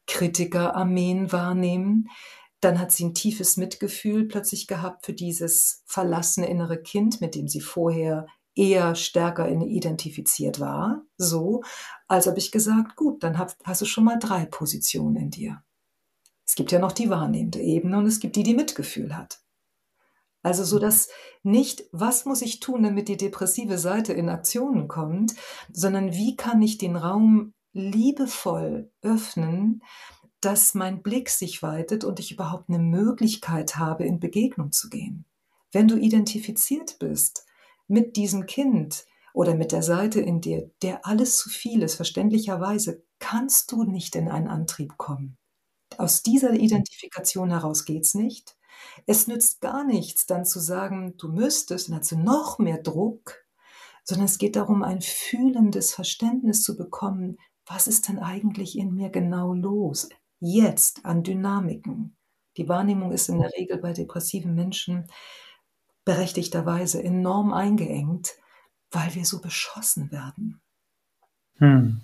Kritikerarmeen wahrnehmen. Dann hat sie ein tiefes Mitgefühl plötzlich gehabt für dieses verlassene innere Kind, mit dem sie vorher eher stärker in identifiziert war. So, also habe ich gesagt: „Gut, dann hab hast du schon mal drei Positionen in dir.“ Es gibt ja noch die wahrnehmende Ebene und es gibt die, die Mitgefühl hat. Also, so dass nicht: „Was muss ich tun, damit die depressive Seite in Aktionen kommt“, sondern: „Wie kann ich den Raum liebevoll öffnen, dass mein Blick sich weitet und ich überhaupt 'ne Möglichkeit habe, in Begegnung zu gehen?“ Wenn du identifiziert bist mit diesem Kind oder mit der Seite in dir, der alles zu viel ist, verständlicherweise, kannst du nicht in einen Antrieb kommen. Aus dieser Identifikation heraus geht's nicht. Es nützt gar nichts, dann zu sagen, du müsstest, dann hast du noch mehr Druck, sondern es geht darum, ein fühlendes Verständnis zu bekommen: „Was ist denn eigentlich in mir genau los, jetzt an Dynamiken?“ Die Wahrnehmung ist in der Regel bei depressiven Menschen berechtigterweise enorm eingeengt, weil wir so beschossen werden. Hm.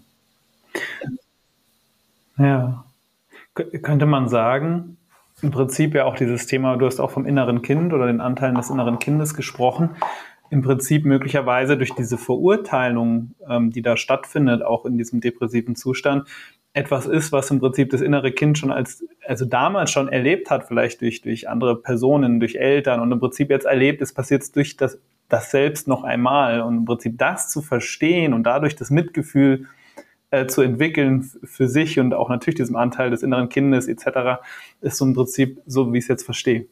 Ja. Kö könnte man sagen, im Prinzip ja auch dieses Thema, du hast auch vom inneren Kind oder den Anteilen des inneren Kindes gesprochen, im Prinzip möglicherweise durch diese Verurteilung, ähm, die da stattfindet, auch in diesem depressiven Zustand, etwas ist, was im Prinzip das innere Kind schon als, also damals schon erlebt hat, vielleicht durch, durch andere Personen, durch Eltern und im Prinzip jetzt erlebt, es passiert durch das, das Selbst noch einmal und im Prinzip das zu verstehen und dadurch das Mitgefühl äh, zu entwickeln für sich und auch natürlich diesem Anteil des inneren Kindes et cetera, ist so im Prinzip so, wie ich es jetzt verstehe.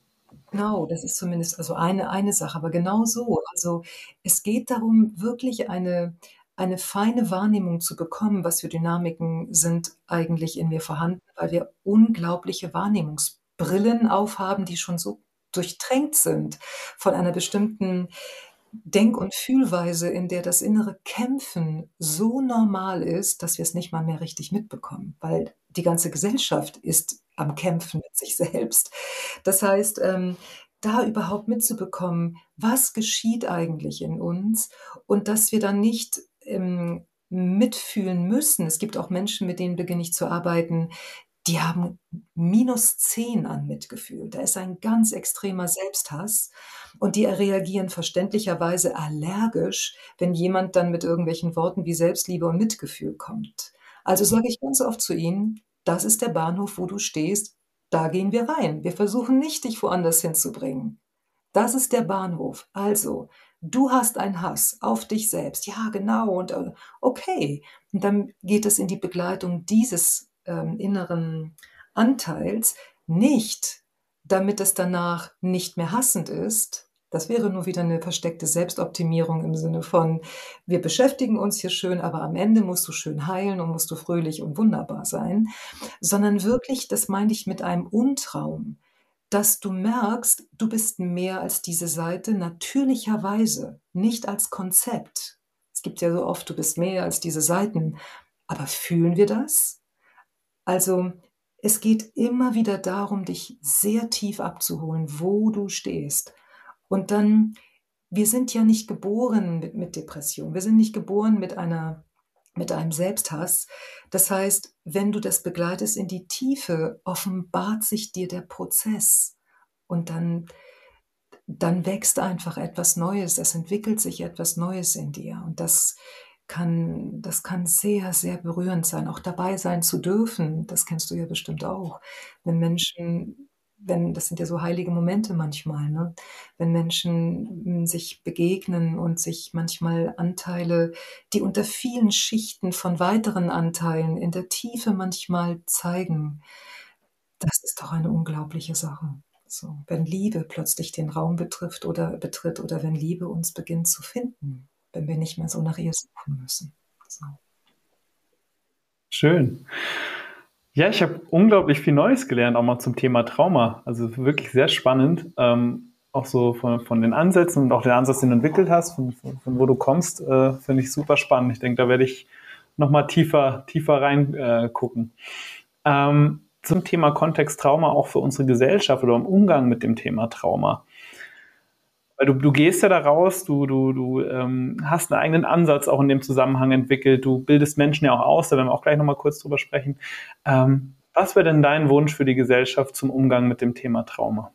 Genau, das ist zumindest also eine eine Sache, aber genau so. Also, es geht darum, wirklich eine eine feine Wahrnehmung zu bekommen, was für Dynamiken sind eigentlich in mir vorhanden, weil wir unglaubliche Wahrnehmungsbrillen aufhaben, die schon so durchtränkt sind von einer bestimmten Denk und Fühlweise, in der das innere Kämpfen so normal ist, dass wir es nicht mal mehr richtig mitbekommen, weil die ganze Gesellschaft ist am Kämpfen mit sich selbst. Das heißt, ähm, da überhaupt mitzubekommen, was geschieht eigentlich in uns und dass wir dann nicht, ähm, mitfühlen müssen. Es gibt auch Menschen, mit denen beginne ich zu arbeiten, die haben minus zehn an Mitgefühl. Da ist ein ganz extremer Selbsthass und die reagieren verständlicherweise allergisch, wenn jemand dann mit irgendwelchen Worten wie Selbstliebe und Mitgefühl kommt. Also sage ich ganz oft zu ihnen: „Das ist der Bahnhof, wo du stehst, da gehen wir rein. Wir versuchen nicht, dich woanders hinzubringen. Das ist der Bahnhof. Also, du hast einen Hass auf dich selbst. Ja, genau und, äh, okay.“ Und dann geht es in die Begleitung dieses, ähm, inneren Anteils, nicht damit es danach nicht mehr hassend ist. Das wäre nur wieder 'ne versteckte Selbstoptimierung im Sinne von: „Wir beschäftigen uns hier schön, aber am Ende musst du schön heilen und musst du fröhlich und wunderbar sein.“ Sondern wirklich, das meinte ich mit einem Untraum, dass du merkst, du bist mehr als diese Seite, natürlicherweise, nicht als Konzept. Es gibt ja so oft: „Du bist mehr als diese Seiten.“ Aber fühlen wir das? Also, es geht immer wieder darum, dich sehr tief abzuholen, wo du stehst. Und dann wir sind ja nicht geboren mit mit Depression. Wir sind nicht geboren mit einer mit einem Selbsthass. Das heißt, wenn du das begleitest in die Tiefe, offenbart sich dir der Prozess und dann dann wächst einfach etwas Neues. Es entwickelt sich etwas Neues in dir und das kann das kann sehr, sehr berührend sein, auch dabei sein zu dürfen. Das kennst du ja bestimmt auch. Wenn Menschen wenn das sind ja so heilige Momente manchmal, ne? Wenn Menschen, hm, sich begegnen und sich manchmal Anteile, die unter vielen Schichten von weiteren Anteilen in der Tiefe manchmal zeigen. Das ist doch eine unglaubliche Sache. So, wenn Liebe plötzlich den Raum betrifft oder betritt oder wenn Liebe uns beginnt zu finden, wenn wir nicht mehr so nach ihr suchen müssen. So. Schön. Ja, ich habe unglaublich viel Neues gelernt, auch mal zum Thema Trauma. Also wirklich sehr spannend. Ähm, auch so von, von den Ansätzen und auch der Ansatz, den du entwickelt hast, von, von, von wo du kommst, äh, finde ich super spannend. Ich denke, da werde ich nochmal tiefer, tiefer rein äh, gucken. Ähm, zum Thema Kontext Trauma auch für unsere Gesellschaft oder im Umgang mit dem Thema Trauma. weil du, du gehst ja da raus, du, du, du ähm, hast einen eigenen Ansatz auch in dem Zusammenhang entwickelt, du bildest Menschen ja auch aus, da werden wir auch gleich nochmal kurz drüber sprechen. Ähm, was wäre denn dein Wunsch für die Gesellschaft zum Umgang mit dem Thema Trauma?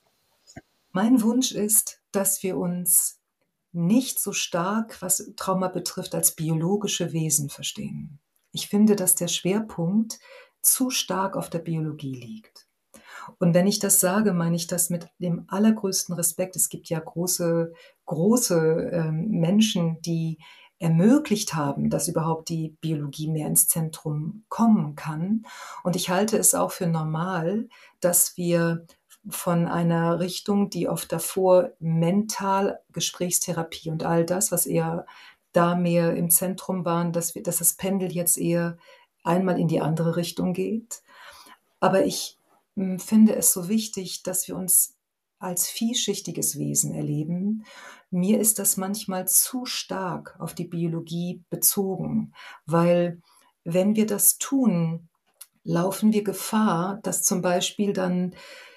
Mein Wunsch ist, dass wir uns nicht so stark, was Trauma betrifft, als biologische Wesen verstehen. Ich finde, dass der Schwerpunkt zu stark auf der Biologie liegt. Und wenn ich das sage, meine ich das mit dem allergrößten Respekt. Es gibt ja große, große ähm, Menschen, die ermöglicht haben, dass überhaupt die Biologie mehr ins Zentrum kommen kann. Und ich halte es auch für normal, dass wir von einer Richtung, die oft davor mental, Gesprächstherapie und all das, was eher da mehr im Zentrum waren, dass wir, dass das Pendel jetzt eher einmal in die andere Richtung geht. Aber ich hm, finde es so wichtig, dass wir uns als vielschichtiges Wesen erleben. Mir ist das manchmal zu stark auf die Biologie bezogen, weil wenn wir das tun, laufen wir Gefahr, dass zum Beispiel dann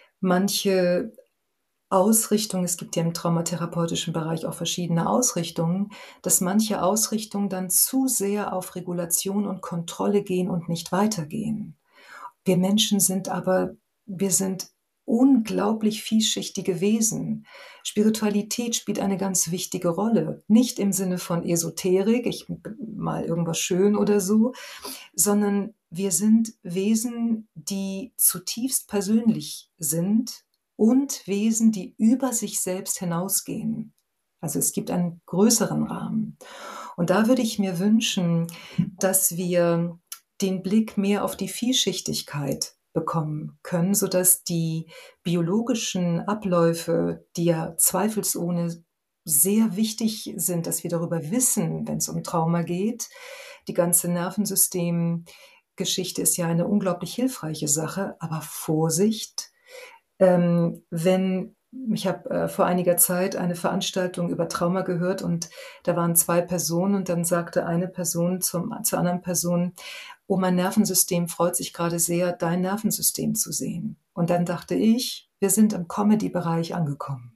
manche Ausrichtungen, es gibt ja im traumatherapeutischen Bereich auch verschiedene Ausrichtungen, dass manche Ausrichtungen dann zu sehr auf Regulation und Kontrolle gehen und nicht weitergehen. Wir Menschen sind aber, wir sind unglaublich vielschichtige Wesen. Spiritualität spielt eine ganz wichtige Rolle. Nicht im Sinne von Esoterik, ich mal irgendwas schön oder so, sondern wir sind Wesen, die zutiefst persönlich sind und Wesen, die über sich selbst hinausgehen. Also es gibt einen größeren Rahmen. Und da würde ich mir wünschen, dass wir den Blick mehr auf die Vielschichtigkeit bekommen können, sodass die biologischen Abläufe, die ja zweifelsohne sehr wichtig sind, dass wir darüber wissen, wenn es um Trauma geht. Die ganze Nervensystemgeschichte ist ja eine unglaublich hilfreiche Sache, aber Vorsicht, ähm, wenn ich habe äh, vor einiger Zeit eine Veranstaltung über Trauma gehört und da waren zwei Personen und dann sagte eine Person zum, zur anderen Person, oh, mein Nervensystem freut sich gerade sehr, dein Nervensystem zu sehen. Und dann dachte ich, wir sind im Comedy-Bereich angekommen.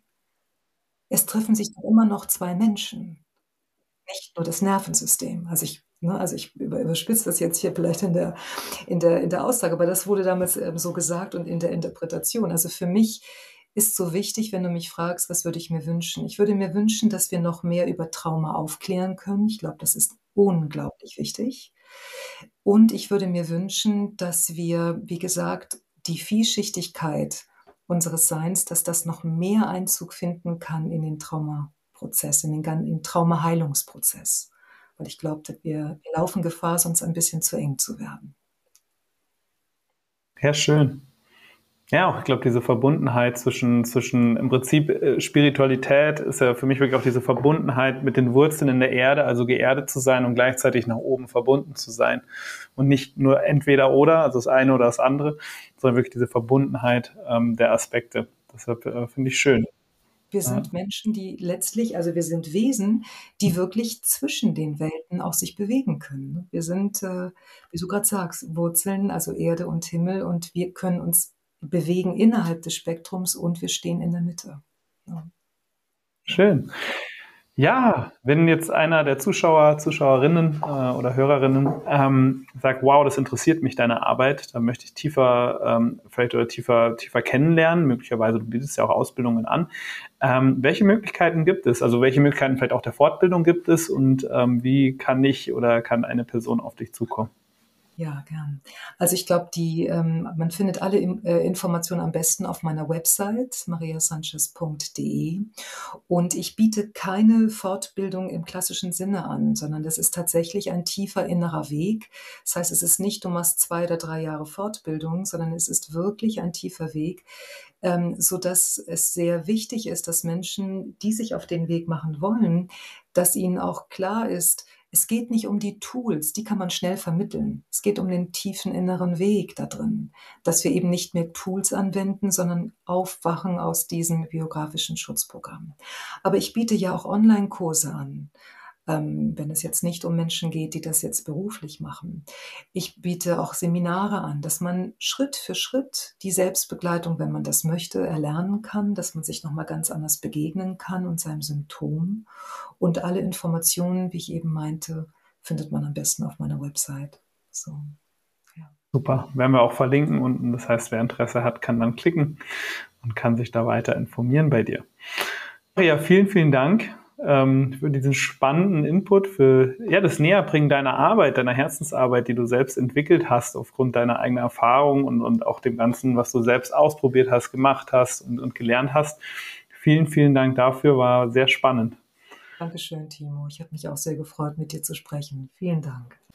Es treffen sich doch immer noch zwei Menschen, nicht nur das Nervensystem. Also ich, ne, also ich über, überspitze das jetzt hier vielleicht in der, in der, in der Aussage, aber das wurde damals ähm, so gesagt und in der Interpretation. Also für mich ist so wichtig, wenn du mich fragst, was würde ich mir wünschen? Ich würde mir wünschen, dass wir noch mehr über Trauma aufklären können. Ich glaube, das ist unglaublich wichtig. Und ich würde mir wünschen, dass wir, wie gesagt, die Vielschichtigkeit unseres Seins, dass das noch mehr Einzug finden kann in den Traumaprozess, in den, gan- in den Traumaheilungsprozess. Weil ich glaube, wir, wir laufen Gefahr, sonst ein bisschen zu eng zu werden. Ja, schön. Ja, auch ich glaube, diese Verbundenheit zwischen, zwischen im Prinzip äh, Spiritualität ist ja für mich wirklich auch diese Verbundenheit mit den Wurzeln in der Erde, also geerdet zu sein und gleichzeitig nach oben verbunden zu sein. Und nicht nur entweder oder, also das eine oder das andere, sondern wirklich diese Verbundenheit ähm, der Aspekte. Deshalb äh, finde ich schön. Wir Ja. sind Menschen, die letztlich, also wir sind Wesen, die wirklich zwischen den Welten auch sich bewegen können. Wir sind, äh, wie du gerade sagst, Wurzeln, also Erde und Himmel, und wir können uns bewegen innerhalb des Spektrums und wir stehen in der Mitte. Ja. Schön. Ja, wenn jetzt einer der Zuschauer, Zuschauerinnen äh, oder Hörerinnen ähm, sagt, wow, das interessiert mich, deine Arbeit, dann möchte ich tiefer, ähm, vielleicht oder tiefer, tiefer kennenlernen, möglicherweise, du bietest ja auch Ausbildungen an. Ähm, welche Möglichkeiten gibt es? Also welche Möglichkeiten vielleicht auch der Fortbildung gibt es und ähm, wie kann ich oder kann eine Person auf dich zukommen? Ja, gern. Also ich glaube, die, ähm, man findet alle im, äh, Informationen am besten auf meiner Website maria sanchez punkt de und ich biete keine Fortbildung im klassischen Sinne an, sondern das ist tatsächlich ein tiefer innerer Weg. Das heißt, es ist nicht, du machst zwei oder drei Jahre Fortbildung, sondern es ist wirklich ein tiefer Weg, ähm, sodass es sehr wichtig ist, dass Menschen, die sich auf den Weg machen wollen, dass ihnen auch klar ist, es geht nicht um die Tools, die kann man schnell vermitteln. Es geht um den tiefen inneren Weg da drin, dass wir eben nicht mehr Tools anwenden, sondern aufwachen aus diesem biografischen Schutzprogramm. Aber ich biete ja auch Online-Kurse an. ähm, wenn es jetzt nicht um Menschen geht, die das jetzt beruflich machen. Ich biete auch Seminare an, dass man Schritt für Schritt die Selbstbegleitung, wenn man das möchte, erlernen kann, dass man sich noch mal ganz anders begegnen kann und seinem Symptom. Und alle Informationen, wie ich eben meinte, findet man am besten auf meiner Website. So, ja. Super, werden wir auch verlinken unten. Das heißt, wer Interesse hat, kann dann klicken und kann sich da weiter informieren bei dir. Ja, vielen, vielen Dank ähm, für diesen spannenden Input, für ja, das Näherbringen deiner Arbeit, deiner Herzensarbeit, die du selbst entwickelt hast, aufgrund deiner eigenen Erfahrung und, und auch dem Ganzen, was du selbst ausprobiert hast, gemacht hast und, und gelernt hast. Vielen, vielen Dank dafür, war sehr spannend. Dankeschön, Timo. Ich habe mich auch sehr gefreut, mit dir zu sprechen. Vielen Dank.